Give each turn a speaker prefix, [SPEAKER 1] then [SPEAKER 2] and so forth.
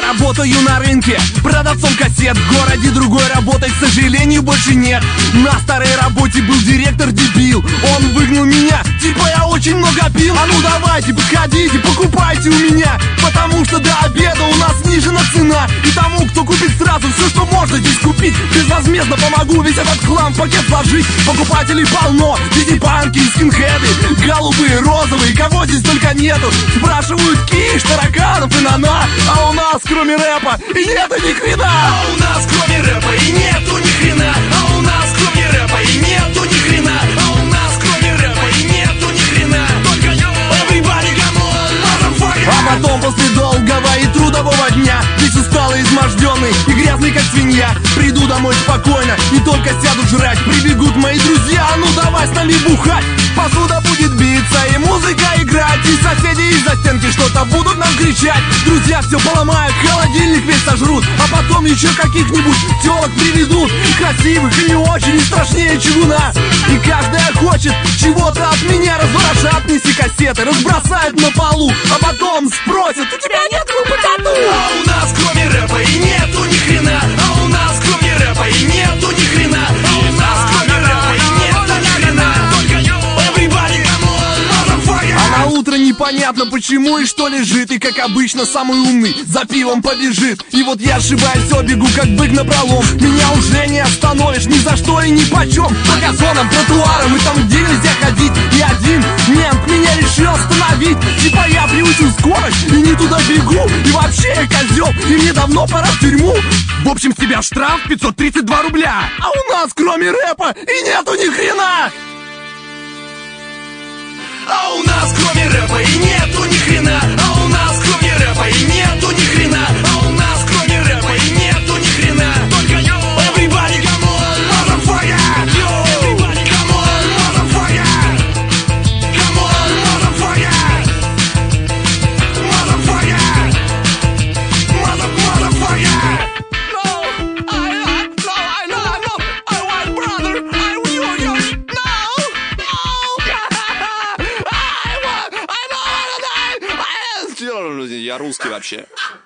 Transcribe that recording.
[SPEAKER 1] работаю на рынке продавцом кассет. В городе другой работы, к сожалению, больше нет. На старой работе был директор дебил. Он выгнал меня, типа я очень много пил. А ну давайте, подходите, покупайте у меня, потому что до обеда у нас снижена цена. И тому, кто купит сразу все, что можно здесь купить, безвозмездно помогу весь этот хлам в пакет сложить. Покупателей полно, дизипанки и скинхеды, голубые, розовые, кого здесь только нету. Спрашивают киш, тараканов и нана. А у нас кроме рэпа и нету ни хрена.
[SPEAKER 2] А у нас кроме рэпа и нету ни хрена. А у нас кроме рэпа и нету ни хрена. А у нас кроме рэпа и нету ни хрена. Только everybody come on, motherfucker.
[SPEAKER 1] А потом после долгого и трудового дня, весь усталый, изможденный и грязный как свинья, приду домой спокойно и только сяду жрать. Прибегут мои друзья, а ну давай с нами бухать. Посуда будет биться и музыка играть, и соседи из-за стенки что-то будут нам кричать. Друзья все поломают, холодильник весь сожрут, а потом еще каких-нибудь телок приведут, красивых и не очень, и страшнее чугуна. И каждая хочет чего-то от меня, разворошат, неси кассеты, разбросают на полу, а потом спросят: у тебя нет группы Тату?
[SPEAKER 2] А у нас кроме рэпа и нету ни хрена. А у нас кроме рэпа и нету ни хрена. А у нас кроме рэпа и нету ни хрена. Только everybody come on, motherfucker.
[SPEAKER 1] А на утро непонятно почему и что лежит. И как обычно самый умный за пивом побежит. И вот я сшибаюсь, бегу как бык напролом. Меня уже не остановишь ни за что и ни почем. По газонам, тротуарам и там, где нельзя ходить. И один мент меня решил остановить. Типа я превысил скорость и не туда бегу. И вообще я козел, и мне давно пора в тюрьму. В общем, с тебя штраф 532 рубля. А у нас кроме рэпа и нету ни хрена.
[SPEAKER 2] А у нас кроме рэпа и нету ни хрена. А у нас кроме рэпа и нету ни хрена. А у нас кроме рэпа и нету ни хрена. Только everybody come on, motherfucker. Everybody come on, motherfucker. Come on, motherfucker. Motherfucker. Motherfucker.
[SPEAKER 3] Я русский вообще.